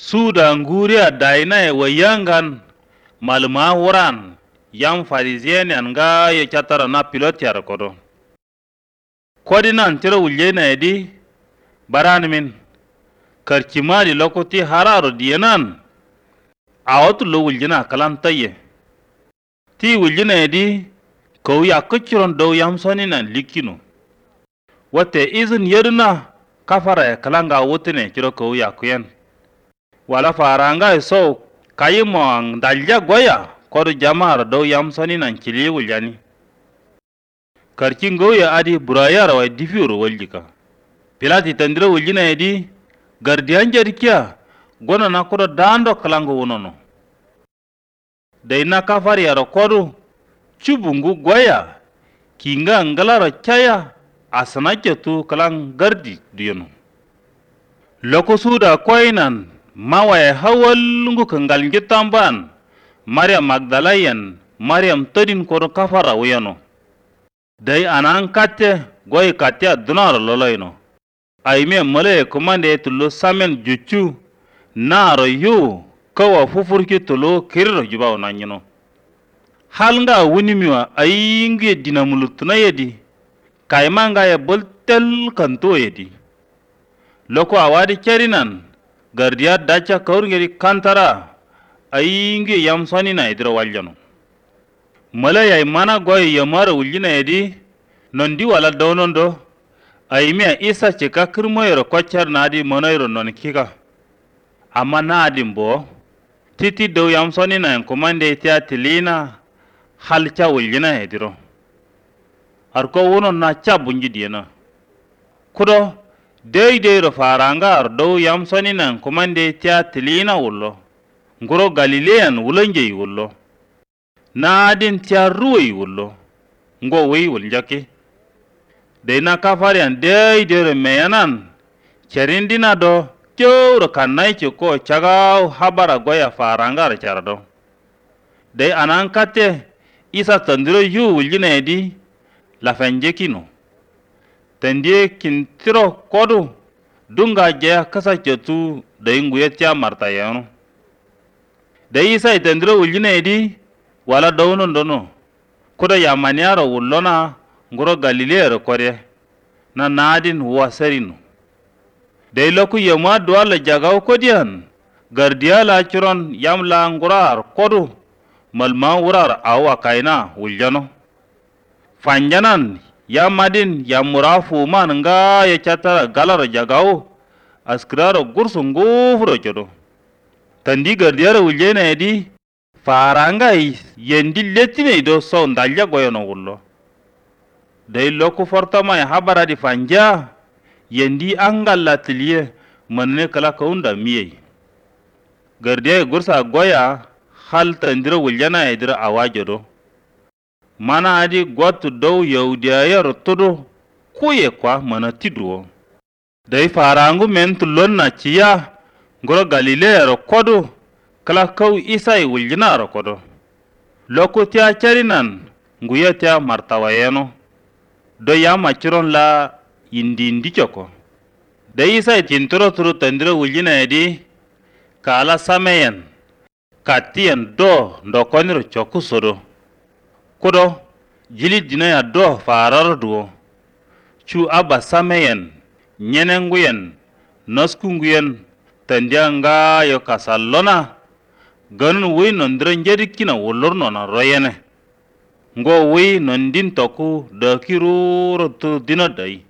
suda nguria daina wayangan malma wuran yam farizien nga ye chatara na pilot yar kodo kodi nan tiro wulje na edi baran min karchimali lokoti hararo dienan awatu lo wuljina kalan taye ti wuljina edi ko ya kuchiron do yam soni nan likino wate izin yerna kafara kalanga wutine kiro ko ya kuyen wala faranga so kayimo dalja goya kodo jama'ar do yam soni nan kili wuljani karkin goya adi burayar wa difiuro waljika pilati tandira wuljina edi gardiyan jerikia gona na kodo dando kalango wonono daina kafari yaro kodo chubungu goya kinga ngalara chaya asana tu kalang gardi diyono loko suda koinan mawaye hawalungu kangal ngitamban Maryam Magdalayan Maryam todin kodo kafara wuyano dai anan katte goy katte dunar loloyno ayme male komande tullo samen juchu naro yu kawa fufurki tullo kirro jubaw nanyino halnga wunimiwa ayinge dinamulutuna yedi kaymanga ya boltel kanto yedi loko awadi kerinan gardiya dacha kaurngeri kantara ayinge yamsani na idro waljano mala yay mana goy yamara wuljina yedi nondi wala dawnondo ayme isa chika kirmoyro kochar nadi monoyro non kika amma nadi mbo titi do yamsani na komande tia tilina halcha wuljina yediro arko wono na chabunji diena kudo dei ro faranga ardo yamsoni nan komande tia tilina wullo ngoro galilean wulanje wullo nadin tia ruwi wullo ngo wi wuljake deina kafarian dei ro meyanan cherindina do kyoro kanai ko chaga habara goya faranga ar chardo dei anan kate isa tandiro yu wuljina edi la fanjekino tandie kintiro kodu dunga je kasa chetu da inguye tia marta yano da isa itandiro wuljina edi wala dawno ndono kuda ya maniaro wullona ngoro galileo kore na nadin wasarino dai loku yama duala jagaw kodian gardiya la churon yamla ngurar kodu malma wurar awa kaina wuljano fanjanan ya madin ya murafu man nga ya chatara galar jagaw askraro gursu ngufro jodo tandi gardiyara wuljena edi faranga yendi letine do so ndalja goyono wullo dai loku fortama ya habara di fanja yendi angalla tiliye manne kala kaunda miye gardiya gursa goya hal tandira wuljena edira awajodo mana adi gotu dow yawdiyayar todo kuye kwa mana tidwo dai farangu men tulon na ciya ngoro galileo kodo kala kaw isai wuljina kodo lokotia charinan nguyetia martawayeno do yama chiron la indi choko dai isai tintoro turu tandira wuljina edi kala sameyen katien do ndokoniro choku sodo kudo jili dina ya do farar duo chu aba sameyen nyenenguyen noskunguyen tandianga yo kasallona ganun wi nondre njerikina wolorno na royene ngo wi nondin toku dakiro to dina dai